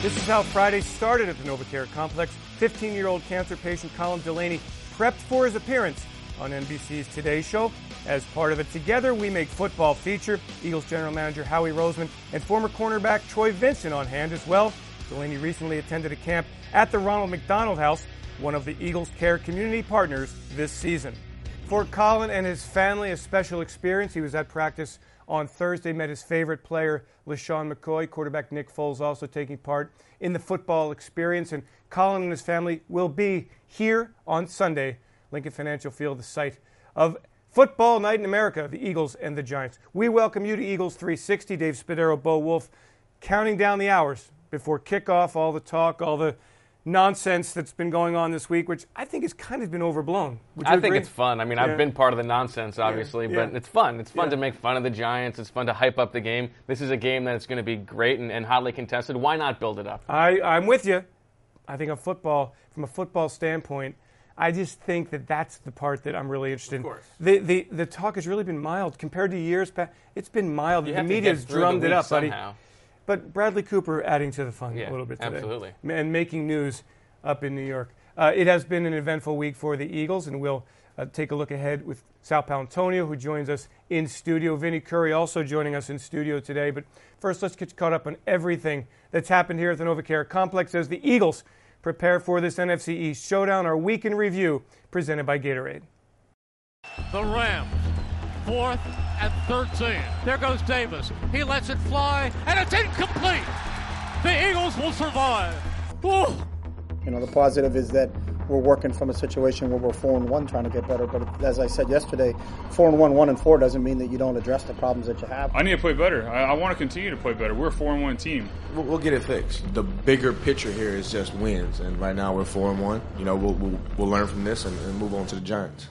This is how Friday started at the NovaCare complex. 15-year-old cancer patient Colin Delaney prepped for his appearance on NBC's Today Show. As part of a Together We Make Football feature, Eagles general manager Howie Roseman and former cornerback Troy Vincent on hand as well. Delaney recently attended a camp at the Ronald McDonald House, one of the Eagles Care community partners this season. For Colin and his family, a special experience. He was at practice on Thursday, met his favorite player, LaShawn McCoy. Quarterback Nick Foles also taking part in the football experience. And Colin and his family will be here on Sunday, Lincoln Financial Field, the site of Football Night in America, the Eagles and the Giants. We welcome you to Eagles 360. Dave Spadaro, Bo Wolf, counting down the hours before kickoff, all the talk, all the nonsense that's been going on this week, which I think has kind of been overblown. I think it's fun. I mean, I've been part of the nonsense, obviously, but it's fun. It's fun to make fun of the Giants. It's fun to hype up the game. This is a game that's going to be great and hotly contested. Why not build it up? I'm with you. I think from a football standpoint, I just think that that's the part that I'm really interested in. Of course. The talk has really been mild compared to years past. It's been mild. The media's drummed it up, buddy. But Bradley Cooper adding to the fun a little bit today. Absolutely. And making news up in New York. It has been an eventful week for the Eagles, and we'll take a look ahead with Sal Paolantonio, who joins us in studio. Vinny Curry also joining us in studio today. But first, let's get caught up on everything that's happened here at the NovaCare complex as the Eagles prepare for this NFC East showdown. Our week in review presented by Gatorade. The Rams, 4th and 13. There goes Davis. He lets it fly, and it's incomplete. The Eagles will survive. Woo. You know, the positive is that we're working from a situation where we're 4-1 trying to get better. But as I said yesterday, 4-1, 1-4 doesn't mean that you don't address the problems that you have. I need to play better. I want to continue to play better. We're a 4-1 team. We'll get it fixed. The bigger picture here is just wins. And right now we're 4-1. You know, we'll learn from this and move on to the Giants.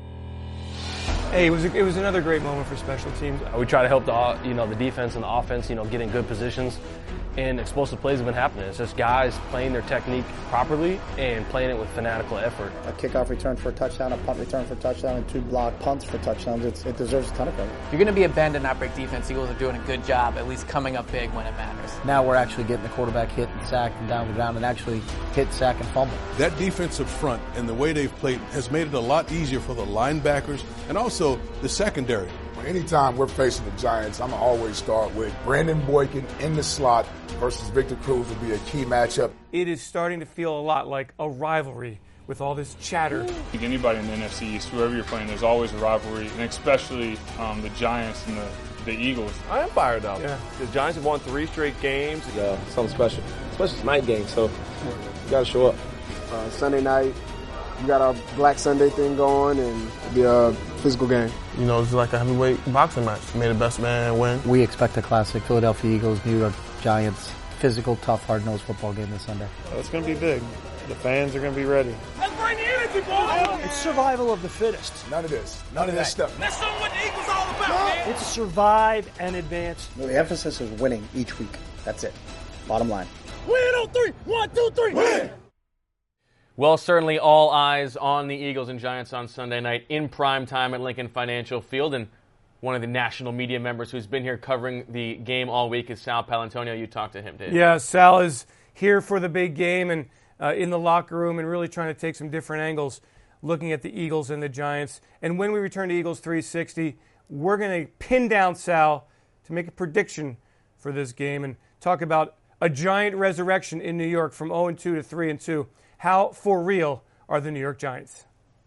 Hey, it was another great moment for special teams. We try to help the defense and the offense, get in good positions, and explosive plays have been happening. It's just guys playing their technique properly and playing it with fanatical effort. A kickoff return for a touchdown, a punt return for a touchdown, and 2 block punts for touchdowns. It deserves a ton of credit. You're going to be a bend and not break defense. Eagles are doing a good job, at least coming up big when it matters. Now we're actually getting the quarterback hit and sacked and down the ground and actually hit, sack, and fumble. That defensive front and the way they've played has made it a lot easier for the linebackers and also the secondary. Anytime we're facing the Giants, I'm going to always start with Brandon Boykin in the slot versus Victor Cruz will be a key matchup. It is starting to feel a lot like a rivalry with all this chatter. I think anybody in the NFC East, whoever you're playing, there's always a rivalry, and especially the Giants and the Eagles. I am fired up. Yeah. The Giants have won 3 straight games. Something special, especially tonight game, so you got to show up. Sunday night, you got our Black Sunday thing going, and it'll be a physical game. It's like a heavyweight boxing match. May the best man win. We expect a classic Philadelphia Eagles, New York Giants, physical, tough, hard-nosed football game this Sunday. It's going to be big. The fans are going to be ready. Let's bring the energy, boys! It's survival of the fittest. None of this. None of this stuff. That's not what the Eagles all about, man. It's survive and advance. The emphasis is winning each week. That's it. Bottom line. Win on 3. 1, 2, 3. Win! Well, certainly all eyes on the Eagles and Giants on Sunday night in prime time at Lincoln Financial Field. And one of the national media members who's been here covering the game all week is Sal Paolantonio. You talked to him, Dave. Yeah, Sal is here for the big game and in the locker room and really trying to take some different angles looking at the Eagles and the Giants. And when we return to Eagles 360, we're going to pin down Sal to make a prediction for this game and talk about a Giant resurrection in New York from 0-2 to 3-2. How for real are the New York Giants?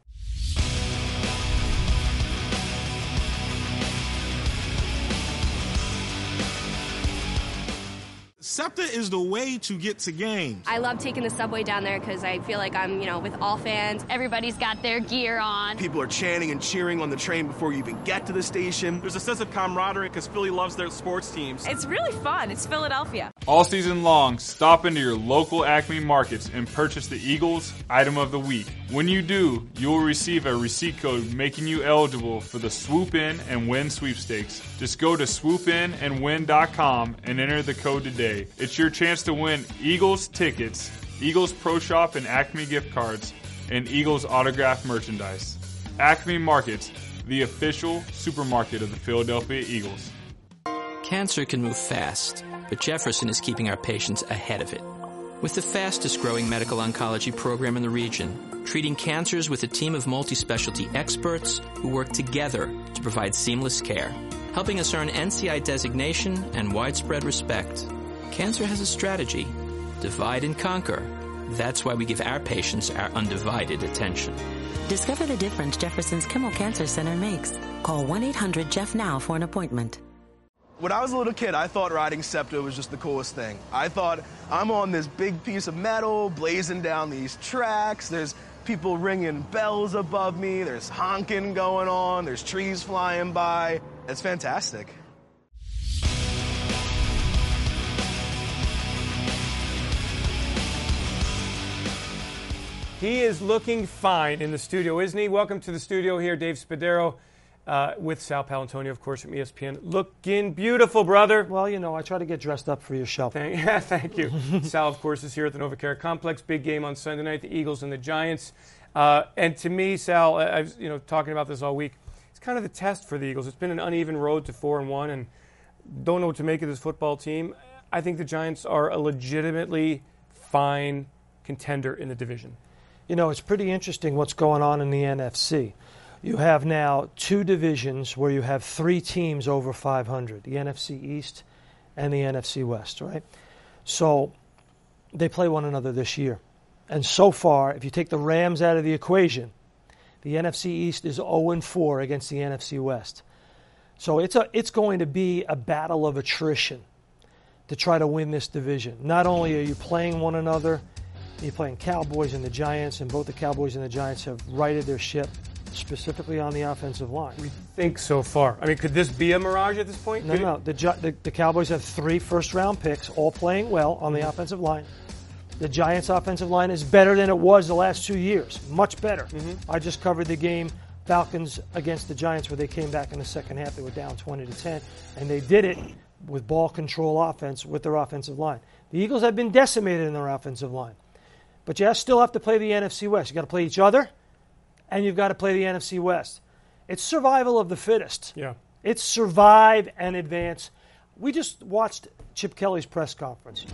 SEPTA is the way to get to games. I love taking the subway down there because I feel like I'm, with all fans. Everybody's got their gear on. People are chanting and cheering on the train before you even get to the station. There's a sense of camaraderie because Philly loves their sports teams. It's really fun. It's Philadelphia. All season long, stop into your local Acme markets and purchase the Eagles Item of the Week. When you do, you will receive a receipt code making you eligible for the Swoop In and Win sweepstakes. Just go to swoopinandwin.com and enter the code today. It's your chance to win Eagles tickets, Eagles Pro Shop and Acme gift cards, and Eagles autographed merchandise. Acme Markets, the official supermarket of the Philadelphia Eagles. Cancer can move fast, but Jefferson is keeping our patients ahead of it. with the fastest growing medical oncology program in the region, treating cancers with a team of multi-specialty experts who work together to provide seamless care, helping us earn NCI designation and widespread respect. Cancer has a strategy: divide and conquer. That's why we give our patients our undivided attention. Discover the difference Jefferson's Kimmel Cancer Center makes. Call 1-800-JEFF-NOW for an appointment. When I was a little kid, I thought riding SEPTA was just the coolest thing. I thought, I'm on this big piece of metal, blazing down these tracks. There's people ringing bells above me. There's honking going on. There's trees flying by. It's fantastic. He is looking fine in the studio, isn't he? Welcome to the studio here, Dave Spadaro, with Sal Paolantonio, of course, from ESPN. Looking beautiful, brother. Well, you know, I try to get dressed up for your show. Thank you. Sal, of course, is here at the NovaCare Complex. Big game on Sunday night, the Eagles and the Giants. And to me, Sal, I was talking about this all week. It's kind of the test for the Eagles. It's been an uneven road to 4-1, and don't know what to make of this football team. I think the Giants are a legitimately fine contender in the division. You know, it's pretty interesting what's going on in the NFC. You have now two divisions where you have three teams over 500, the NFC East and the NFC West, right? So they play one another this year. And so far, if you take the Rams out of the equation, the NFC East is 0-4 against the NFC West. So it's going to be a battle of attrition to try to win this division. Not only are you playing one another, you're playing Cowboys and the Giants, and both the Cowboys and the Giants have righted their ship, specifically on the offensive line. We think so far. I mean, could this be a mirage at this point? No. The Cowboys have 3 first-round picks, all playing well on the offensive line. The Giants' offensive line is better than it was the last 2 years, much better. I just covered the game, Falcons against the Giants, where they came back in the second half. They were down 20-10, and they did it with ball control offense with their offensive line. The Eagles have been decimated in their offensive line. But you still have to play the NFC West. You've got to play each other, and you've got to play the NFC West. It's survival of the fittest. Yeah. It's survive and advance. We just watched Chip Kelly's press conference.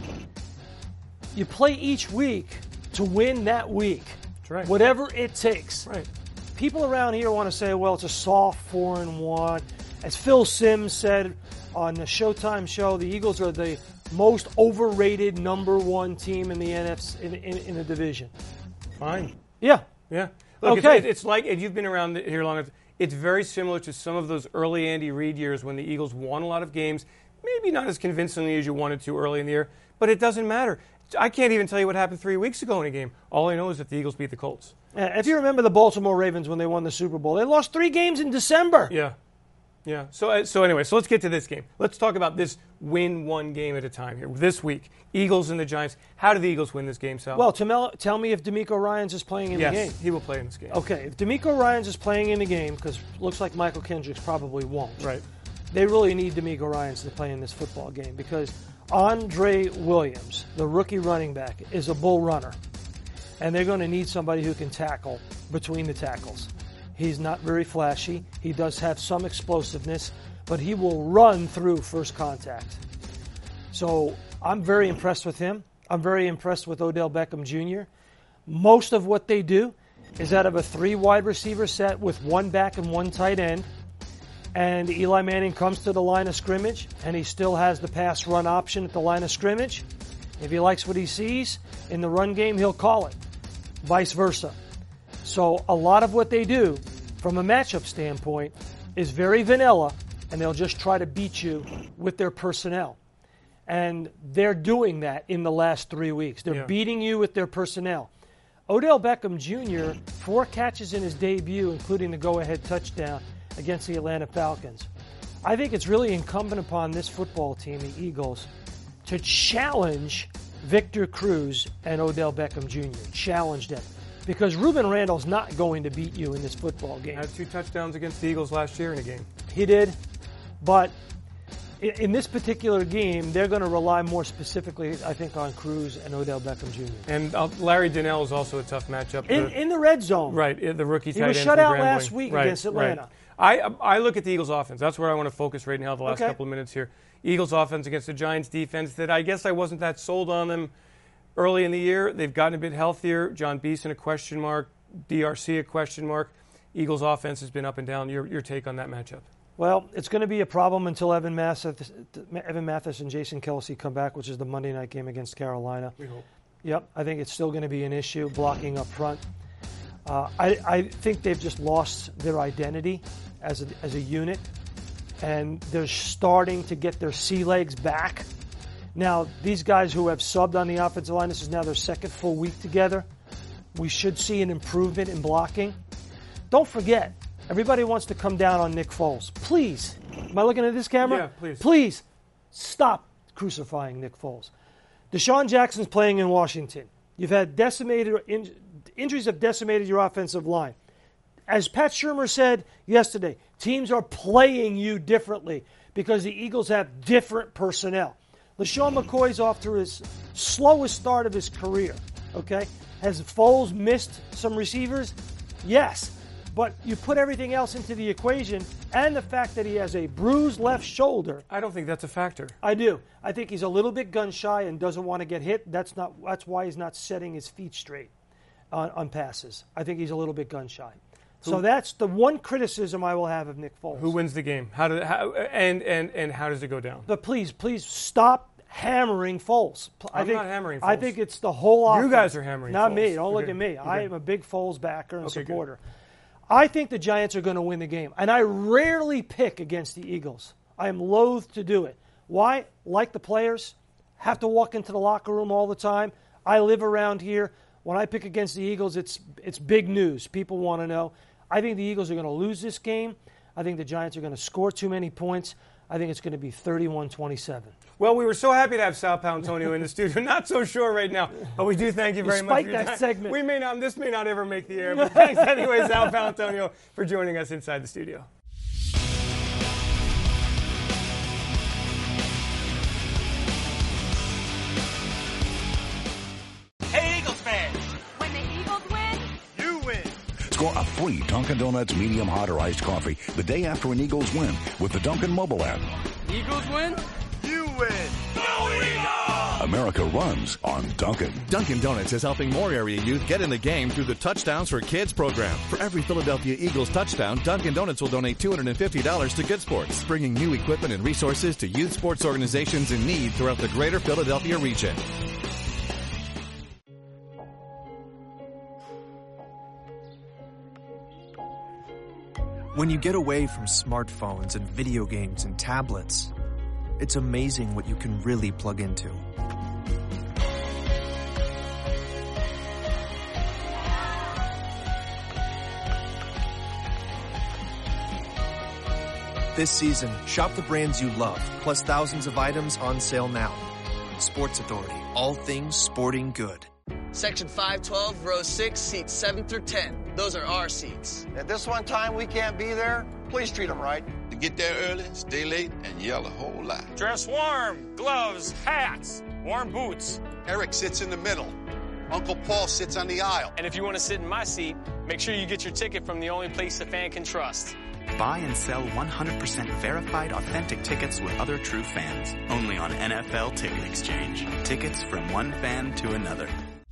You play each week to win that week. That's right. Whatever it takes. Right. People around here want to say, well, it's a soft 4-1. As Phil Simms said on the Showtime show, the Eagles are the most overrated number 1 team in the NFC in the division. Fine. Yeah. Look, okay. It's like, and you've been around here long enough, it's very similar to some of those early Andy Reid years when the Eagles won a lot of games, maybe not as convincingly as you wanted to early in the year, but it doesn't matter. I can't even tell you what happened 3 weeks ago in a game. All I know is that the Eagles beat the Colts. If you remember the Baltimore Ravens when they won the Super Bowl, they lost 3 games in December. Yeah. So anyway, let's get to this game. Let's talk about this win one game at a time here. This week, Eagles and the Giants. How do the Eagles win this game, Sal? Well, tell me if D'Amico Ryans is playing in the game. Yes, he will play in this game. Okay, if D'Amico Ryans is playing in the game, because it looks like Michael Kendricks probably won't. Right. They really need D'Amico Ryans to play in this football game because Andre Williams, the rookie running back, is a bull runner. And they're going to need somebody who can tackle between the tackles. He's not very flashy. He does have some explosiveness, but he will run through first contact. So I'm very impressed with him. I'm very impressed with Odell Beckham Jr. Most of what they do is out of a 3 wide receiver set with 1 back and 1 tight end. And Eli Manning comes to the line of scrimmage, and he still has the pass run option at the line of scrimmage. If he likes what he sees in the run game, he'll call it. Vice versa. So a lot of what they do from a matchup standpoint is very vanilla, and they'll just try to beat you with their personnel. And they're doing that in the last 3 weeks. They're beating you with their personnel. Odell Beckham Jr., 4 catches in his debut, including the go-ahead touchdown against the Atlanta Falcons. I think it's really incumbent upon this football team, the Eagles, to challenge Victor Cruz and Odell Beckham Jr. Challenge them. Because Ruben Randall's not going to beat you in this football game. Had 2 touchdowns against the Eagles last year in a game. He did. But in this particular game, they're going to rely more specifically, I think, on Cruz and Odell Beckham Jr. And Larry Donnell is also a tough matchup. In the red zone. Right, the rookie tight end. He was shut out last week against Atlanta. Right. I look at the Eagles' offense. That's where I want to focus right now the last couple of minutes here. Eagles' offense against the Giants' defense that I guess I wasn't that sold on them early in the year. They've gotten a bit healthier. John Beeson, a question mark. DRC, a question mark. Eagles' offense has been up and down. Your take on that matchup? Well, it's going to be a problem until Evan Mathis and Jason Kelce come back, which is the Monday night game against Carolina. We hope. Yep, I think it's still going to be an issue, blocking up front. I think they've just lost their identity as a unit, and they're starting to get their sea legs back. Now, these guys who have subbed on the offensive line, this is now their second full week together. We should see an improvement in blocking. Don't forget, everybody wants to come down on Nick Foles. Please, am I looking at this camera? Yeah, please. Please, stop crucifying Nick Foles. Deshaun Jackson's playing in Washington. You've had injuries have decimated your offensive line. As Pat Shurmur said yesterday, teams are playing you differently because the Eagles have different personnel. LaShawn McCoy's off to his slowest start of his career, okay? Has Foles missed some receivers? Yes. But you put everything else into the equation, and the fact that he has a bruised left shoulder. I don't think that's a factor. I do. I think he's a little bit gun shy and doesn't want to get hit. That's why he's not setting his feet straight on passes. I think he's a little bit gun shy. So that's the one criticism I will have of Nick Foles. Who wins the game? How does it go down? But please stop hammering Foles. I'm not hammering Foles. I think it's the whole offense. You guys are hammering Not Foles. me. Don't look at me. I am a big Foles backer and supporter. Good. I think the Giants are going to win the game. And I rarely pick against the Eagles. I am loath to do it. Why? Like the players, have to walk into the locker room all the time. I live around here. When I pick against the Eagles, it's big news. People want to know. I think the Eagles are going to lose this game. I think the Giants are going to score too many points. I think it's going to be 31-27. Well, we were so happy to have Sal Paolantonio in the studio. Not so sure right now, but we do thank you very much for your time. Segment. This may not ever make the air, but thanks anyway, Sal Paolantonio, for joining us inside the studio. Hey, Eagles fans! When the Eagles win, you win. Score a free Dunkin' Donuts medium hot or iced coffee the day after an Eagles win with the Dunkin' mobile app. Eagles win, you win. Go Eagles! America runs on Dunkin'. Dunkin' Donuts is helping more area youth get in the game through the Touchdowns for Kids program. For every Philadelphia Eagles touchdown, Dunkin' Donuts will donate $250 to Good Sports, bringing new equipment and resources to youth sports organizations in need throughout the greater Philadelphia region. When you get away from smartphones and video games and tablets, it's amazing what you can really plug into. This season, shop the brands you love, plus thousands of items on sale now. Sports Authority, all things sporting good. Section 512, row 6, seats 7 through 10. Those are our seats. At this one time we can't be there, please treat them right. To get there early, stay late, and yell a whole lot. Dress warm, gloves, hats, warm boots. Eric sits in the middle. Uncle Paul sits on the aisle. And if you want to sit in my seat, make sure you get your ticket from the only place a fan can trust. Buy and sell 100% verified authentic tickets with other true fans. Only on NFL Ticket Exchange. Tickets from one fan to another.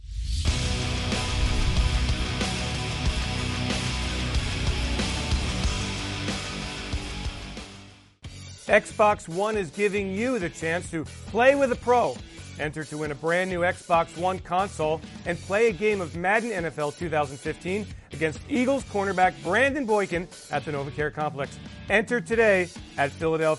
Xbox One is giving you the chance to play with a pro. Enter to win a brand new Xbox One console and play a game of Madden NFL 2015 against Eagles cornerback Brandon Boykin at the NovaCare Complex. Enter today at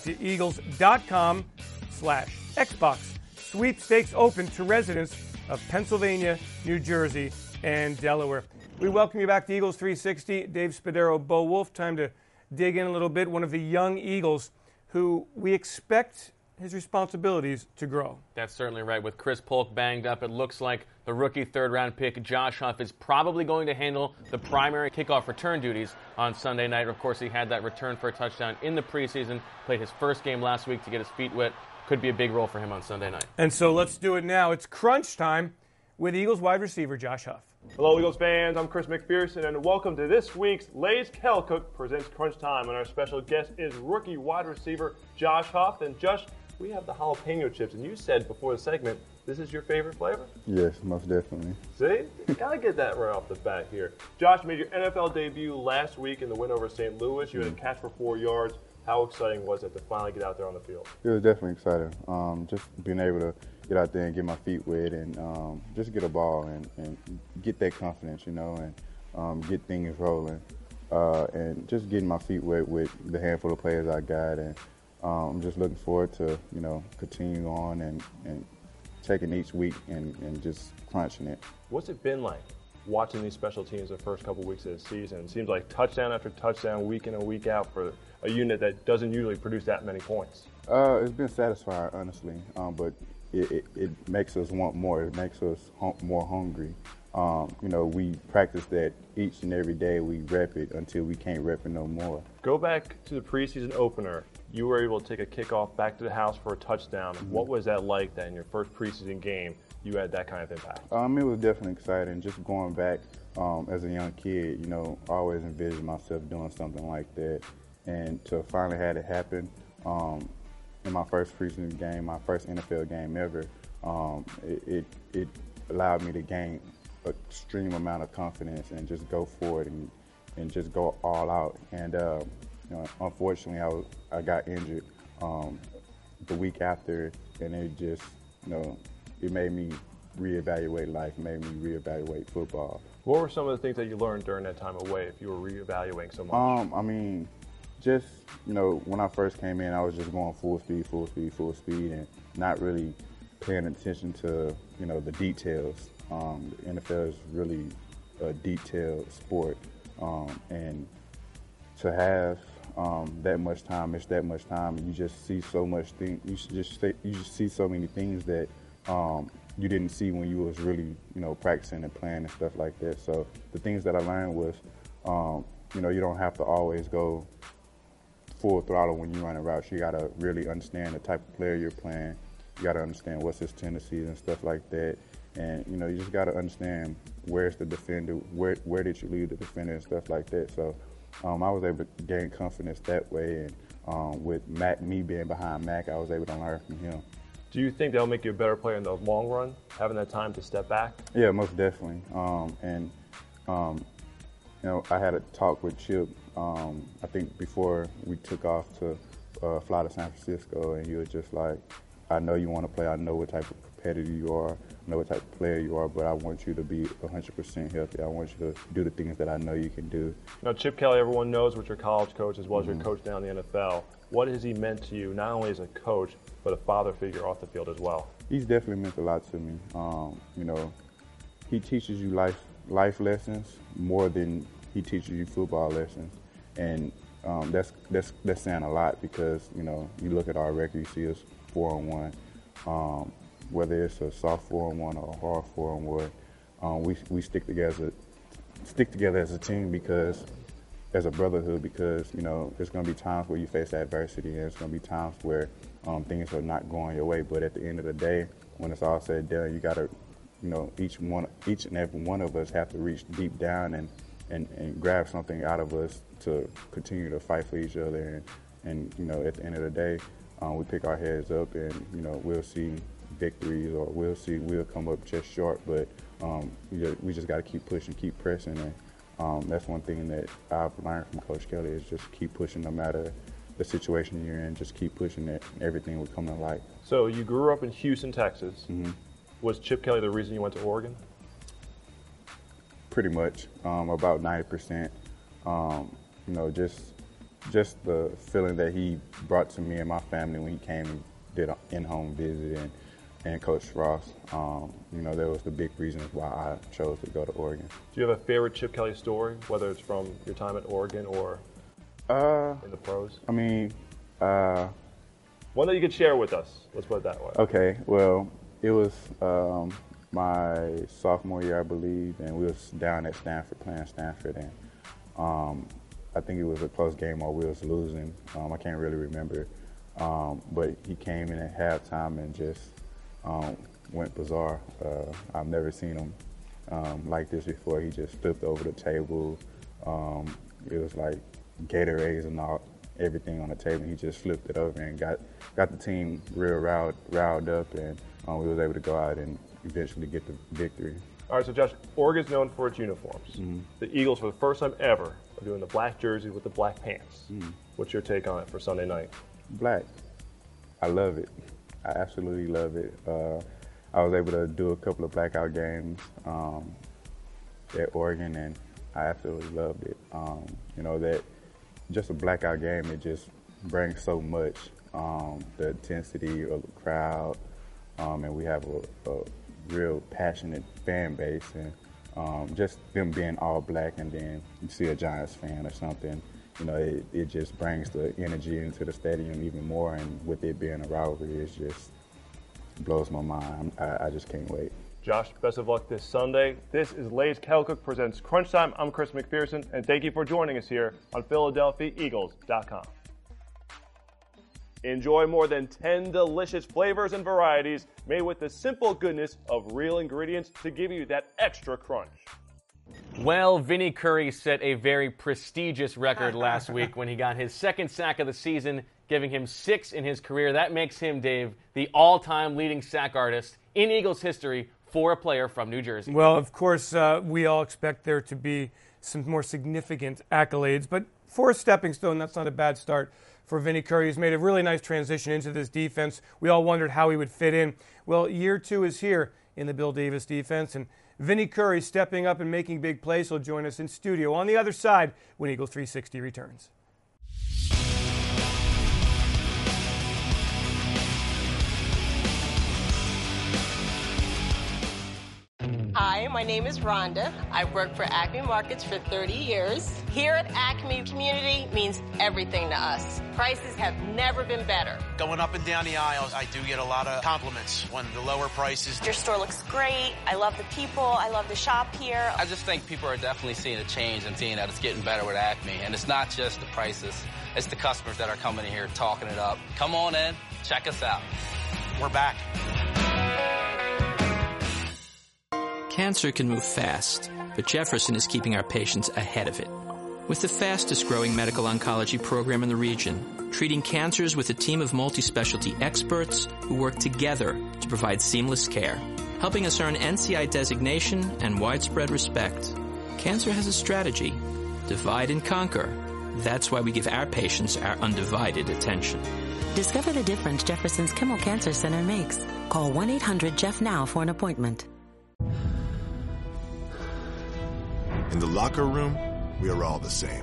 PhiladelphiaEagles.com/Xbox. Sweepstakes open to residents of Pennsylvania, New Jersey, and Delaware. We welcome you back to Eagles 360. Dave Spadaro, Bo Wolf. Time to dig in a little bit. One of the young Eagles who we expect his responsibilities to grow. That's certainly right. With Chris Polk banged up, it looks like the rookie third-round pick Josh Huff is probably going to handle the primary kickoff return duties on Sunday night. Of course, he had that return for a touchdown in the preseason, played his first game last week to get his feet wet. Could be a big role for him on Sunday night. And so let's do it now. It's crunch time with Eagles wide receiver Josh Huff. Hello, Eagles fans. I'm Chris McPherson, and welcome to this week's Lay's Cal Cook presents Crunch Time. And our special guest is rookie wide receiver Josh Huff. And Josh, we have the jalapeno chips, and you said before the segment, this is your favorite flavor? Yes, most definitely. See? You gotta get that right off the bat here. Josh, you made your NFL debut last week in the win over St. Louis. You had a catch for 4 yards. How exciting was it to finally get out there on the field? It was definitely exciting. Just being able to get out there and get my feet wet and just get a ball and get that confidence, and get things rolling. And just getting my feet wet with the handful of players I got. And I'm just looking forward to, continue on and taking each week and just crunching it. What's it been like watching these special teams the first couple weeks of the season? It seems like touchdown after touchdown, week in and week out for a unit that doesn't usually produce that many points. It's been satisfying, honestly, but it makes us want more. It makes us more hungry. We practice that each and every day. We rep it until we can't rep it no more. Go back to the preseason opener. You were able to take a kickoff back to the house for a touchdown. Mm-hmm. What was that like that in your first preseason game you had that kind of impact? It was definitely exciting. Just going back as a young kid, I always envisioned myself doing something like that. And to finally have it happen in my first preseason game, my first NFL game ever, it allowed me to gain an extreme amount of confidence and just go forward and just go all out. And unfortunately, I got injured the week after, and it just, it made me reevaluate life, made me reevaluate football. What were some of the things that you learned during that time away if you were reevaluating so much? Just, when I first came in, I was just going full speed, and not really paying attention to, the details. The NFL is really a detailed sport, and to have that much time, and you just see so much things. You just see so many things that you didn't see when you was really, practicing and playing and stuff like that. So the things that I learned was, you don't have to always go full throttle when you're running routes. You gotta really understand the type of player you're playing. You gotta understand what's his tendencies and stuff like that. And you just gotta understand where's the defender, where did you leave the defender and stuff like that. So I was able to gain confidence that way, and with me being behind Mac, I was able to learn from him. Do you think that'll make you a better player in the long run, having that time to step back? Yeah, most definitely. I had a talk with Chip, I think before we took off to fly to San Francisco, and he was just like, I know you want to play, I know what type of competitor you are, I know what type of player you are, but I want you to be 100% healthy. I want you to do the things that I know you can do. Now, Chip Kelly, everyone knows what your college coach as well as your coach down in the NFL. What has he meant to you, not only as a coach, but a father figure off the field as well? He's definitely meant a lot to me. He teaches you life lessons more than he teaches you football lessons, and that's saying a lot because you look at our record, you see us 4-1. Whether it's a soft 4-1 or a hard 4-1, we stick together as a team because as a brotherhood, because there's going to be times where you face adversity, and there's going to be times where things are not going your way. But at the end of the day, when it's all said and done, you got to, each and every one of us have to reach deep down and grab something out of us to continue to fight for each other. And at the end of the day, we pick our heads up, and we'll see victories, or we'll come up just short. But we just got to keep pushing, keep pressing, and that's one thing that I've learned from Coach Kelly is just keep pushing no matter the situation you're in. Just keep pushing it, and everything will come to light. So you grew up in Houston, Texas. Mm-hmm. Was Chip Kelly the reason you went to Oregon? Pretty much, about 90%. Just the feeling that he brought to me and my family when he came and did an in-home visit, and Coach Ross, there was the big reasons why I chose to go to Oregon. Do you have a favorite Chip Kelly story, whether it's from your time at Oregon or in the pros? One that you could share with us. Let's put it that way. Okay, well, it was my sophomore year, I believe, and we was down at Stanford playing Stanford, and I think it was a close game or we was losing. I can't really remember, but he came in at halftime and just went bizarre. I've never seen him like this before. He just flipped over the table. It was like Gatorades and all everything on the table. He just flipped it over and got the team real riled up, and we was able to go out and eventually get the victory. All right, so Josh, Oregon's known for its uniforms. Mm-hmm. The Eagles, for the first time ever, are doing the black jersey with the black pants. Mm-hmm. What's your take on it for Sunday night? Black. I love it. I absolutely love it. I was able to do a couple of blackout games at Oregon, and I absolutely loved it. That just a blackout game, it just brings so much, the intensity of the crowd, and we have a real passionate fan base, and just them being all black, and then you see a Giants fan or something, it just brings the energy into the stadium even more, and with it being a rivalry, it just blows my mind. I just can't wait. Josh, best of luck this Sunday. This is Lay's Kettle Cook presents Crunch Time. I'm Chris McPherson, and thank you for joining us here on PhiladelphiaEagles.com. Enjoy more than 10 delicious flavors and varieties made with the simple goodness of real ingredients to give you that extra crunch. Well, Vinny Curry set a very prestigious record last week when he got his second sack of the season, giving him 6 in his career. That makes him, Dave, the all-time leading sack artist in Eagles history for a player from New Jersey. Well, of course, we all expect there to be some more significant accolades, but for a stepping stone, that's not a bad start for Vinny Curry. He's made a really nice transition into this defense. We all wondered how he would fit in. Well, year 2 is here in the Bill Davis defense, and Vinny Curry stepping up and making big plays. He'll join us in studio on the other side when Eagles 360 returns. Hi, my name is Rhonda. I've worked for Acme Markets for 30 years. Here at Acme, community means everything to us. Prices have never been better. Going up and down the aisles, I do get a lot of compliments when the lower prices. Your store looks great. I love the people. I love the shop here. I just think people are definitely seeing a change and seeing that it's getting better with Acme. And it's not just the prices. It's the customers that are coming in here talking it up. Come on in. Check us out. We're back. Cancer can move fast, but Jefferson is keeping our patients ahead of it. With the fastest growing medical oncology program in the region, treating cancers with a team of multi-specialty experts who work together to provide seamless care, helping us earn NCI designation and widespread respect. Cancer has a strategy: divide and conquer. That's why we give our patients our undivided attention. Discover the difference Jefferson's Kimmel Cancer Center makes. Call 1-800-JEFF-NOW for an appointment. In the locker room, we are all the same.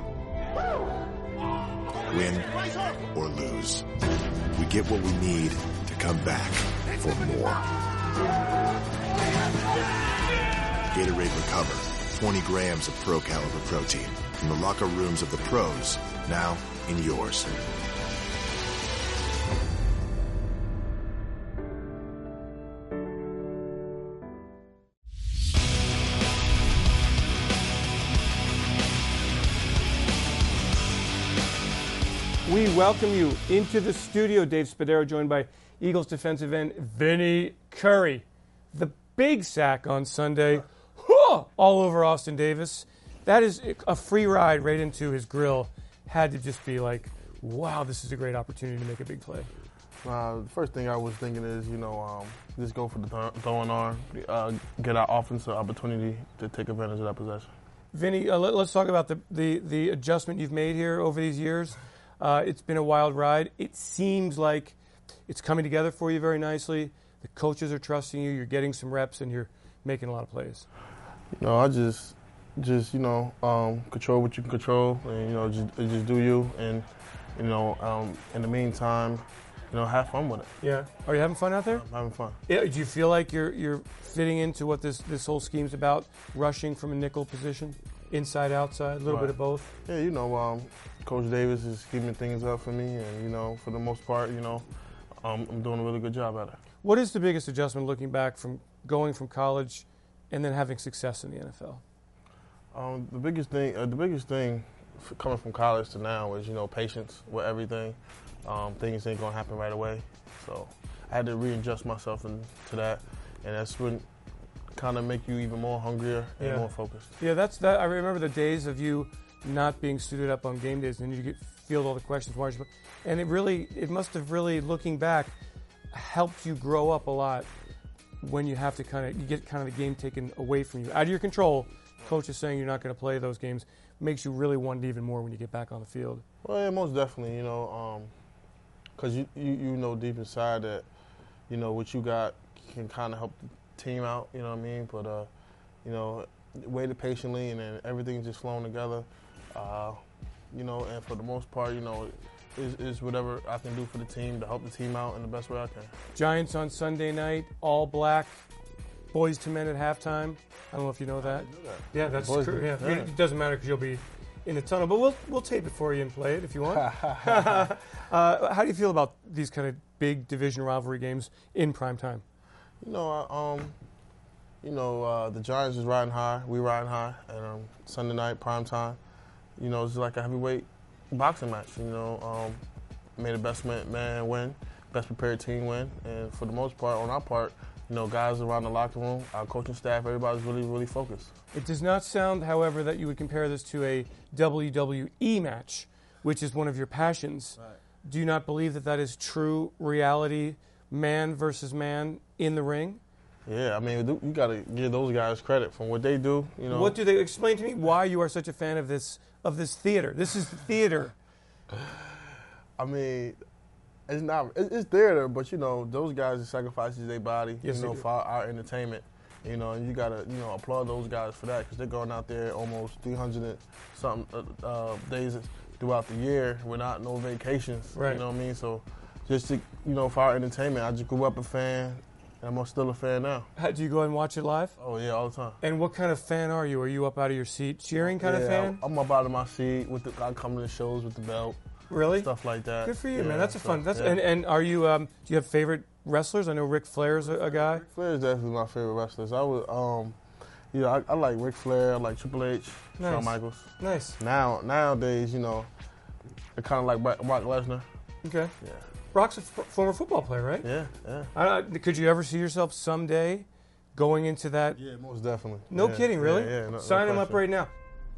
Win or lose, we get what we need to come back for more. Gatorade Recover, 20 grams of pro caliber protein from the locker rooms of the pros, now in yours. We welcome you into the studio. Dave Spadaro, joined by Eagles defensive end Vinny Curry. The big sack on Sunday, all over Austin Davis. That is a free ride right into his grill. Had to just be like, wow, this is a great opportunity to make a big play. The first thing I was thinking is, just go for the throwing arm, get our offensive opportunity to take advantage of that possession. Vinny, let's talk about the adjustment you've made here over these years. It's been a wild ride. It seems like it's coming together for you very nicely. The coaches are trusting you. You're getting some reps, and you're making a lot of plays. I just control what you can control, and just do you, and in the meantime, have fun with it. Yeah. Are you having fun out there? I'm having fun. Yeah. Do you feel like you're fitting into what this whole scheme's about? Rushing from a nickel position, inside, outside, a little bit of both. Yeah. Coach Davis is keeping things up for me, and for the most part, I'm doing a really good job at it. What is the biggest adjustment looking back from going from college and then having success in the NFL? The biggest thing coming from college to now is patience with everything. Things ain't gonna happen right away, so I had to readjust myself into that, and that's when kind of make you even more hungrier and more focused. Yeah, that's that. I remember the days of you not being suited up on game days, and then you field all the questions. And it must have really, looking back, helped you grow up a lot when you have to get the game taken away from you. Out of your control, coach is saying you're not going to play those games, makes you really want it even more when you get back on the field. Well, yeah, most definitely, because you know deep inside that, what you got can kind of help the team out, you know what I mean? But, waited patiently, and then everything's just flowing together, and for the most part, is whatever I can do for the team to help the team out in the best way I can. Giants on Sunday night, all black, boys to men at halftime. I don't know if you know that. Yeah, that's true. Yeah. Yeah. It doesn't matter because you'll be in the tunnel, but we'll tape it for you and play it if you want. How do you feel about these kind of big division rivalry games in prime time? The Giants is riding high. We riding high, and Sunday night prime time. It's like a heavyweight boxing match. May the best man win, best prepared team win, and for the most part, on our part, guys around the locker room, our coaching staff, everybody's really, really focused. It does not sound, however, that you would compare this to a WWE match, which is one of your passions. Right. Do you not believe that is true reality, man versus man in the ring? Yeah, I mean, you got to give those guys credit for what they do. What do they explain to me? Why you are such a fan of this theater? This is theater. I mean, it's theater, but those guys that sacrifices their body, for our entertainment, and you gotta applaud those guys for that because they're going out there almost 300 and something days throughout the year without no vacations. Right. You know what I mean? So just to for our entertainment, I just grew up a fan. And I'm still a fan now. Do you go and watch it live? Oh, yeah, all the time. And what kind of fan are you? Are you up out of your seat cheering kind of fan? I'm up out of my seat. I come to the shows with the belt. Really? Stuff like that. Good for you, man. That's fun. And are you? Do you have favorite wrestlers? I know Ric Flair's a guy. Ric Flair is definitely my favorite wrestlers. I like Ric Flair. I like Triple H, nice. Shawn Michaels. Nice. Nowadays, they're kind of like Brock Lesnar. Okay. Yeah. Brock's a former football player, right? Yeah. Could you ever see yourself someday going into that? Yeah, most definitely. No kidding, really? Yeah, no Sign him up right now.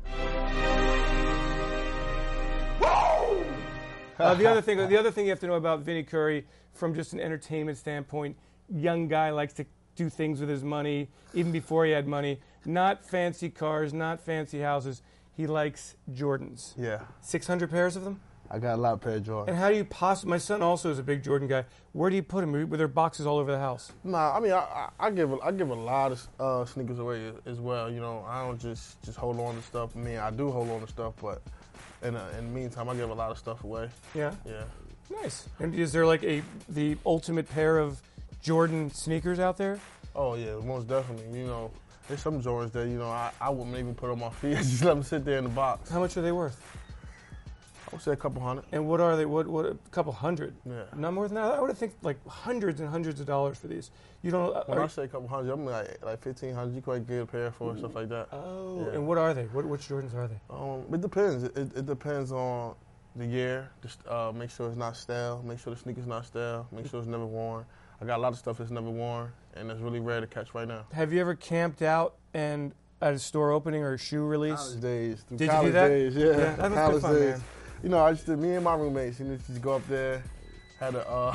The other thing you have to know about Vinny Curry, from just an entertainment standpoint, young guy likes to do things with his money, even before he had money. Not fancy cars, not fancy houses. He likes Jordans. Yeah. 600 pairs of them? I got a lot of pair of Jordans. And how do you possibly? My son also is a big Jordan guy. Where do you put them? With their boxes all over the house? Nah, I mean, I give a lot of sneakers away as well. I don't just hold on to stuff. I mean, I do hold on to stuff, but in the meantime, I give a lot of stuff away. Yeah. Yeah. Nice. And is there like the ultimate pair of Jordan sneakers out there? Oh yeah, most definitely. There's some Jordans that I wouldn't even put on my feet. I just let them sit there in the box. How much are they worth? I would say a couple hundred. And what are they? What a couple hundred? Yeah. Not more than that. I would think like hundreds and hundreds of dollars for these. You don't. When I say a couple hundred, I'm like 1,500. You quite get a pair for stuff like that. Oh. Yeah. And what are they? Which Jordans are they? It depends. It depends on the year. Just make sure it's not stale. Make sure the sneaker's not stale. Make sure it's never worn. I got a lot of stuff that's never worn, and it's really rare to catch right now. Have you ever camped out and at a store opening or a shoe release? College days. Did you do that? Days, yeah. That was college fun, days. Man. Me and my roommates, just go up there, had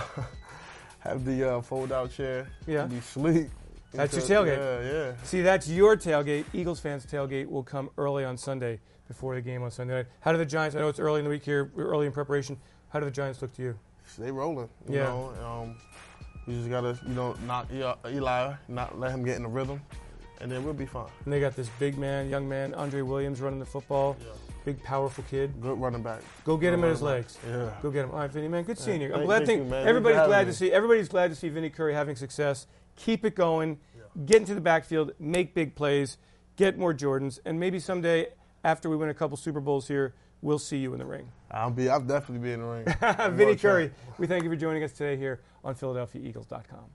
have the fold-out chair. Yeah. Be sleep. That's your tailgate. Yeah. See, that's your tailgate. Eagles fans' tailgate will come early on Sunday before the game on Sunday night. How do the Giants? I know it's early in the week here, early in preparation. How do the Giants look to you? They rolling. You Yeah. know. We just gotta, knock Eli, not let him get in the rhythm, and then we'll be fine. And they got this big man, young man, Andre Williams running the football. Yeah. Big, powerful kid. Good running back. Go get him at his legs. Yeah. Go get him. All right, Vinny, man. Good seeing you. I'm Thank glad. you, man. Everybody's glad to see Vinny Curry having success. Keep it going. Yeah. Get into the backfield. Make big plays. Get more Jordans. And maybe someday, after we win a couple Super Bowls here, we'll see you in the ring. I'll definitely be in the ring. Vinny Curry, we thank you for joining us today here on PhiladelphiaEagles.com.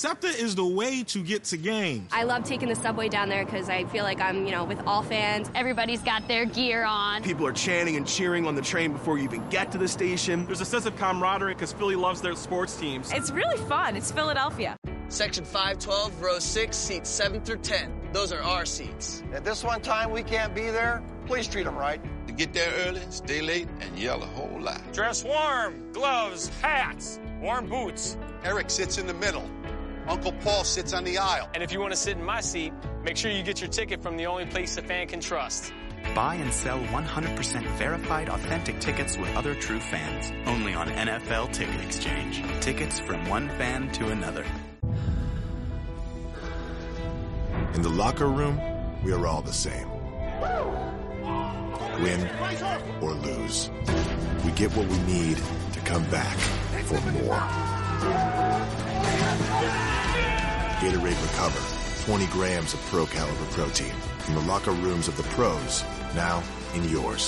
SEPTA is the way to get to games. I love taking the subway down there because I feel like I'm, with all fans. Everybody's got their gear on. People are chanting and cheering on the train before you even get to the station. There's a sense of camaraderie because Philly loves their sports teams. It's really fun. It's Philadelphia. Section 512, row 6, seats 7 through 10. Those are our seats. At this one time we can't be there, please treat them right. To get there early, stay late, and yell a whole lot. Dress warm, gloves, hats, warm boots. Eric sits in the middle. Uncle Paul sits on the aisle. And if you want to sit in my seat, make sure you get your ticket from the only place a fan can trust. Buy and sell 100% verified authentic tickets with other true fans. Only on NFL Ticket Exchange. Tickets from one fan to another. In the locker room, we are all the same. Win or lose. We get what we need to come back for more. Gatorade Recover, 20 grams of pro caliber protein from the locker rooms of the pros, now in yours.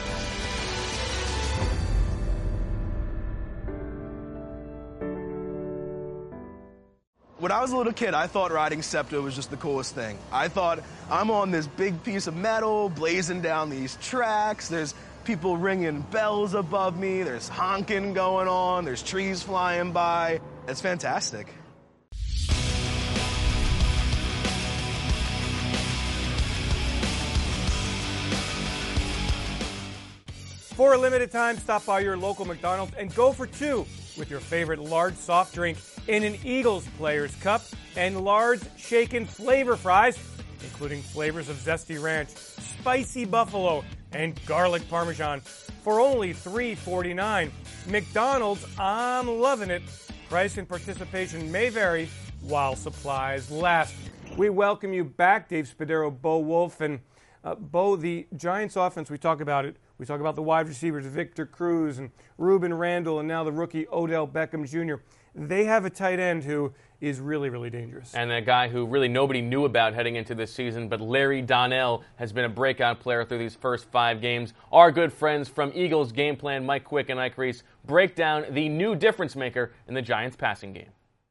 When I was a little kid, I thought riding SEPTA was just the coolest thing. I thought, I'm on this big piece of metal, blazing down these tracks. There's people ringing bells above me. There's honking going on. There's trees flying by. It's fantastic. For a limited time, stop by your local McDonald's and go for two with your favorite large soft drink in an Eagles Players Cup and large shaken flavor fries, including flavors of zesty ranch, spicy buffalo, and garlic parmesan for only $3.49. McDonald's, I'm loving it. Price and participation may vary while supplies last. We welcome you back, Dave Spadaro, Bo Wolf, and Bo, the Giants offense, we talk about it. We talk about the wide receivers, Victor Cruz and Ruben Randle, and now the rookie Odell Beckham Jr. They have a tight end who is really, really dangerous. And a guy who really nobody knew about heading into this season, but Larry Donnell has been a breakout player through these first 5 games. Our good friends from Eagles Game Plan, Mike Quick and Ike Reese, break down the new difference maker in the Giants passing game.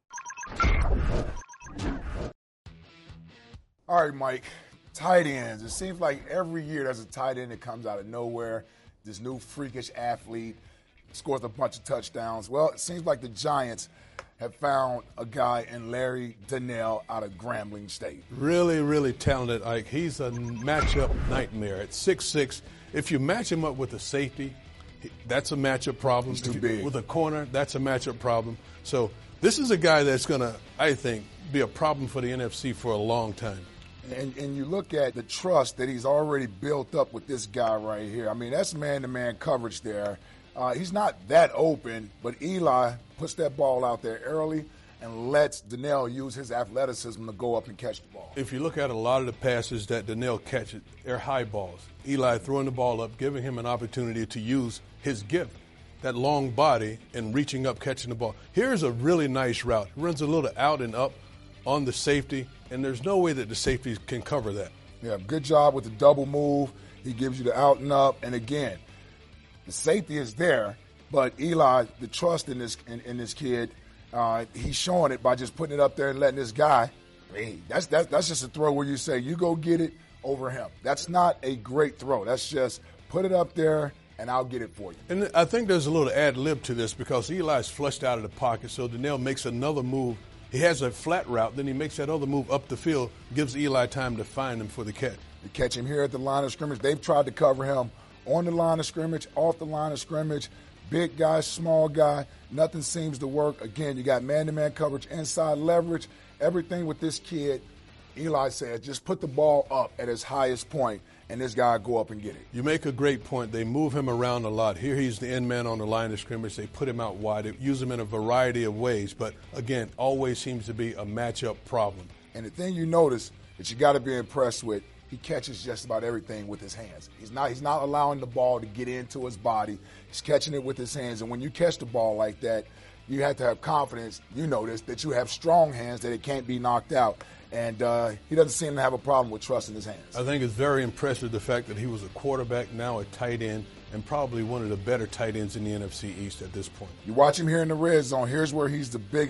All right, Mike. Tight ends. It seems like every year there's a tight end that comes out of nowhere. This new freakish athlete scores a bunch of touchdowns. Well, it seems like the Giants have found a guy in Larry Donnell out of Grambling State. Really, really talented, Ike. He's a matchup nightmare. At 6'6", if you match him up with a safety, that's a matchup problem. He's too big. With a corner, that's a matchup problem. So this is a guy that's going to, I think, be a problem for the NFC for a long time. And you look at the trust that he's already built up with this guy right here. I mean, that's man-to-man coverage there. He's not that open, but Eli puts that ball out there early and lets Donnell use his athleticism to go up and catch the ball. If you look at a lot of the passes that Donnell catches, they're high balls. Eli throwing the ball up, giving him an opportunity to use his gift, that long body, and reaching up, catching the ball. Here's a really nice route. Runs a little out and up on the safety, and there's no way that the safety can cover that. Yeah, good job with the double move. He gives you the out and up. And again, the safety is there, but Eli, the trust in this kid, he's showing it by just putting it up there and letting this guy. I mean, that's just a throw where you say, you go get it over him. That's not a great throw. That's just put it up there and I'll get it for you. And I think there's a little ad lib to this because Eli's flushed out of the pocket, so Donnell makes another move. He has a flat route, then he makes that other move up the field, gives Eli time to find him for the catch. You catch him here at the line of scrimmage. They've tried to cover him on the line of scrimmage, off the line of scrimmage, big guy, small guy. Nothing seems to work. Again, you got man-to-man coverage, inside leverage, everything with this kid. Eli said, just put the ball up at his highest point, and this guy go up and get it. You make a great point. They move him around a lot. Here he's the end man on the line of scrimmage. They put him out wide. They use him in a variety of ways, but, again, always seems to be a matchup problem. And the thing you notice that you got to be impressed with, he catches just about everything with his hands. He's not allowing the ball to get into his body. He's catching it with his hands. And when you catch the ball like that, you have to have confidence, you notice, that you have strong hands, that it can't be knocked out. And he doesn't seem to have a problem with trusting his hands. I think it's very impressive the fact that he was a quarterback, now a tight end, and probably one of the better tight ends in the NFC East at this point. You watch him here in the red zone. Here's where he's the biggest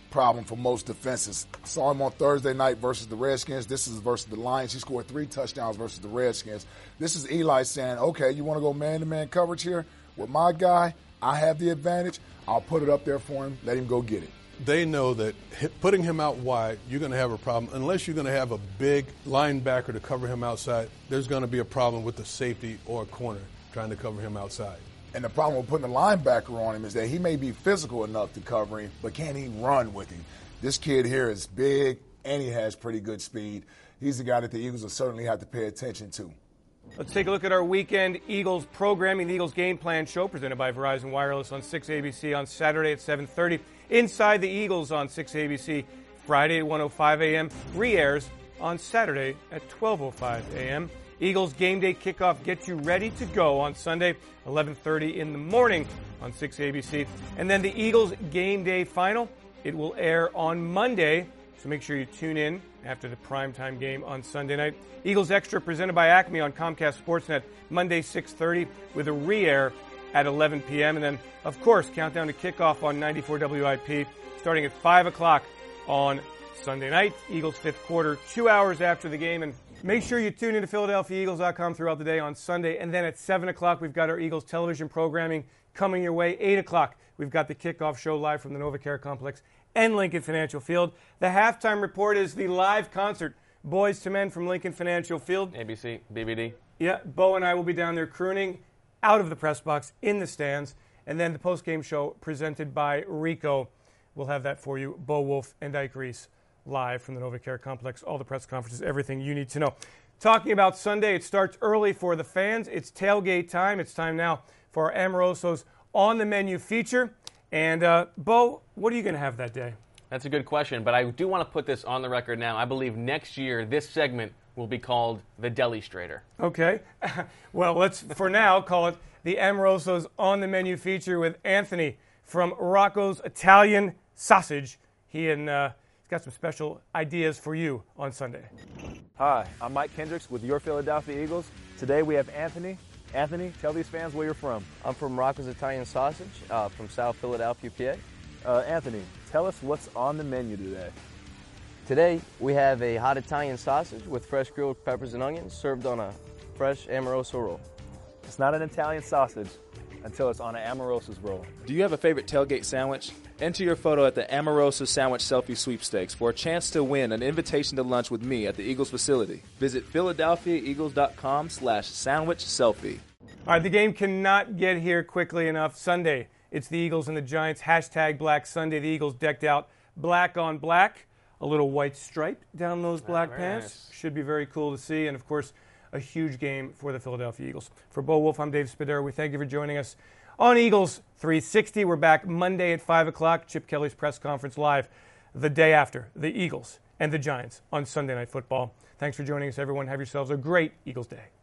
problem for most defenses. Saw him on Thursday night versus the Redskins. This is versus the Lions. He scored 3 touchdowns versus the Redskins. This is Eli saying, okay, you want to go man-to-man coverage here with my guy? I have the advantage. I'll put it up there for him. Let him go get it. They know that putting him out wide, you're going to have a problem. Unless you're going to have a big linebacker to cover him outside, there's going to be a problem with the safety or a corner trying to cover him outside. And the problem with putting a linebacker on him is that he may be physical enough to cover him, but can he run with him? This kid here is big, and he has pretty good speed. He's the guy that the Eagles will certainly have to pay attention to. Let's take a look at our weekend Eagles programming, the Eagles Game Plan Show, presented by Verizon Wireless on 6 ABC on Saturday at 7:30. Inside the Eagles on 6 ABC, Friday at 1:05 a.m. Re-airs on Saturday at 12:05 a.m. Eagles Game Day Kickoff gets you ready to go on Sunday, 11:30 in the morning on 6 ABC. And then the Eagles Game Day Final, it will air on Monday, so make sure you tune in after the primetime game on Sunday night. Eagles Extra presented by Acme on Comcast Sportsnet, Monday 6:30 with a re-air at 11 p.m. And then, of course, countdown to kickoff on 94 WIP starting at 5 o'clock on Sunday night. Eagles fifth quarter, 2 hours after the game. And make sure you tune in to PhiladelphiaEagles.com throughout the day on Sunday. And then at 7 o'clock, we've got our Eagles television programming coming your way. 8 o'clock, we've got the kickoff show live from the NovaCare Complex and Lincoln Financial Field. The halftime report is the live concert, Boys to Men from Lincoln Financial Field. ABC, BBD. Yeah, Bo and I will be down there crooning out of the press box in the stands. And then the post-game show presented by Rico. We'll have that for you. Bo Wolf and Ike Reese live from the NovaCare Complex. All the press conferences, everything you need to know. Talking about Sunday, it starts early for the fans. It's tailgate time. It's time now for our Amoroso's On the Menu feature. And, Bo, what are you going to have that day? That's a good question, but I do want to put this on the record now. I believe next year this segment will be called the Deli-strator. Okay. Well, let's, for now, call it the Amoroso's On the Menu feature with Anthony from Rocco's Italian Sausage. He's got some special ideas for you on Sunday. Hi, I'm Mike Kendricks with your Philadelphia Eagles. Today we have Anthony. Anthony, tell these fans where you're from. I'm from Rocco's Italian Sausage from South Philadelphia, PA. Anthony, tell us what's on the menu today. Today we have a hot Italian sausage with fresh grilled peppers and onions served on a fresh Amoroso roll. It's not an Italian sausage until it's on an Amoroso's roll. Do you have a favorite tailgate sandwich? Enter your photo at the Amoroso Sandwich Selfie Sweepstakes for a chance to win an invitation to lunch with me at the Eagles facility. Visit PhiladelphiaEagles.com/sandwich selfie. All right, the game cannot get here quickly enough. Sunday, it's the Eagles and the Giants. Hashtag Black Sunday. The Eagles decked out black on black. A little white stripe down those black pants. Nice. Should be very cool to see. And, of course, a huge game for the Philadelphia Eagles. For Bo Wolf, I'm Dave Spadero. We thank you for joining us on Eagles 360. We're back Monday at 5 o'clock. Chip Kelly's press conference live the day after the Eagles and the Giants on Sunday Night Football. Thanks for joining us, everyone. Have yourselves a great Eagles day.